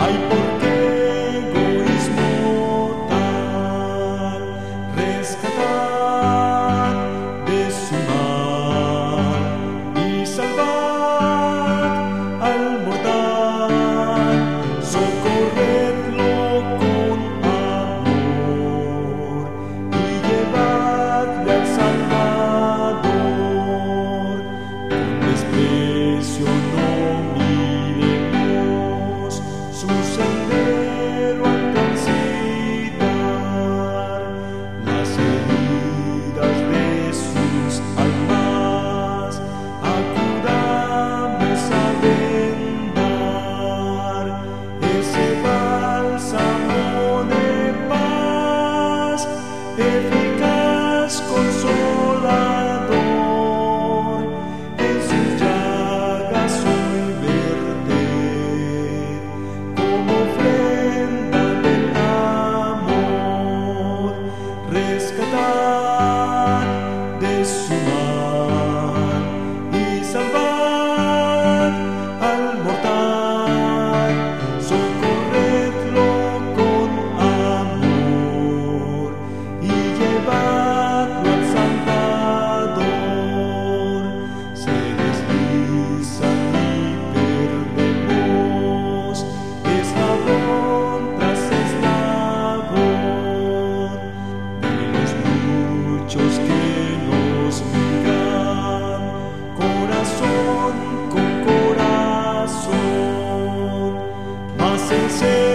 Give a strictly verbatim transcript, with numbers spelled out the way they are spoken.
Ay, por qué egoísmo tal, rescatar de su mar y salvar al mortal, socorredlo con amor y llevadle al Salvador. Con desprecio no miremos su sendero al transitar, las heridas de sus almas acudamos a vendar, ese bálsamo de paz, eficaz consolador, en sus llagas hoy verter, como ofrenda del amor, rescatar de su mar y salvar al mortal, socorredlo con amor y llevadlo al Salvador. Se deslizan y perdemos eslabón tras eslabón de los muchos que nos miran, corazón con corazón, mas el Señor